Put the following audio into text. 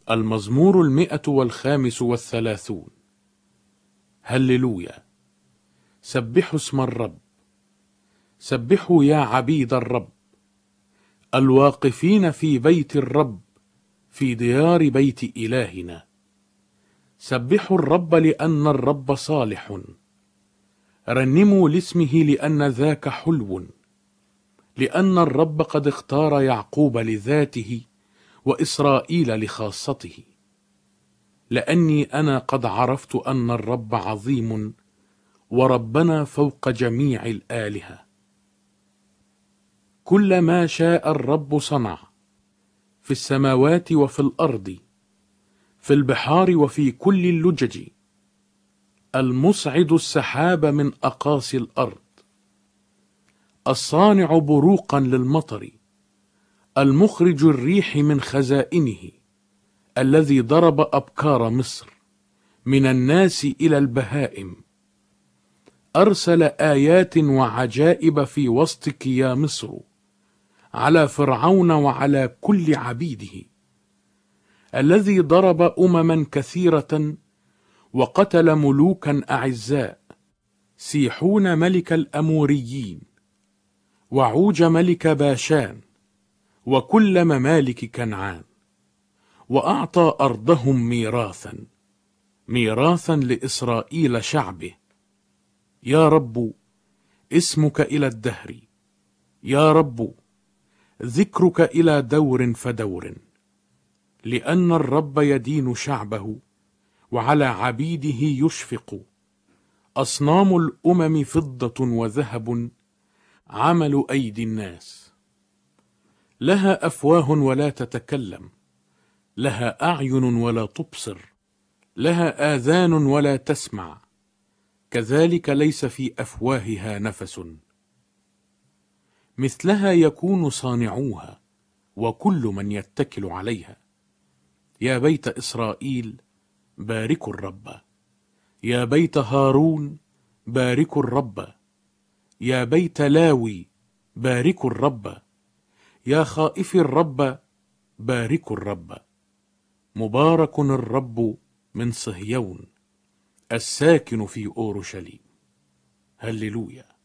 المزمور 135. هللويا. سبحوا اسم الرب، سبحوا يا عبيد الرب، الواقفين في بيت الرب، في ديار بيت إلهنا. سبحوا الرب لأن الرب صالح، رنموا لاسمه لأن ذاك حلو، لأن الرب قد اختار يعقوب لذاته وإسرائيل لخاصته. لأني أنا قد عرفت أن الرب عظيم، وربنا فوق جميع الآلهة. كل ما شاء الرب صنع، في السماوات وفي الأرض، في البحار وفي كل اللجج. المصعد السحاب من أقاصي الأرض، الصانع بروقا للمطر، المخرج الريح من خزائنه، الذي ضرب أبكار مصر من الناس إلى البهائم. أرسل آيات وعجائب في وسطك يا مصر، على فرعون وعلى كل عبيده. الذي ضرب أمما كثيرة وقتل ملوكا أعزاء، سيحون ملك الأموريين، وعوج ملك باشان، وكل ممالك كنعان. وأعطى أرضهم ميراثا، ميراثا لإسرائيل شعبه. يا رب اسمك إلى الدهر، يا رب ذكرك إلى دور فدور. لأن الرب يدين شعبه، وعلى عبيده يشفق. أصنام الأمم فضة وذهب، عمل أيدي الناس. لها أفواه ولا تتكلم، لها أعين ولا تبصر، لها آذان ولا تسمع، كذلك ليس في أفواهها نفس. مثلها يكون صانعوها، وكل من يتكل عليها. يا بيت إسرائيل باركوا الرب، يا بيت هارون باركوا الرب، يا بيت لاوي باركوا الرب، يا خائفي الرب باركوا الرب. مبارك الرب من صهيون، الساكن في أورشليم. هللويا.